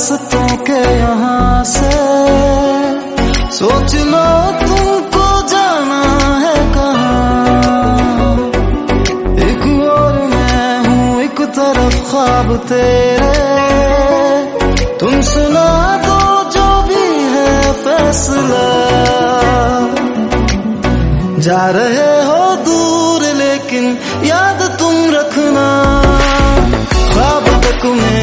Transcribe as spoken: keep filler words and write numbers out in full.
रास्तों के यहाँ से। सोच लो तुमको जाना है कहाँ, एक और मैं हूँ एक तरफ ख्वाब तेरे। तुम सुना दो जो भी है फैसला, जा रहे हो दूर लेकिन याद तुम रखना, ख्वाब तक में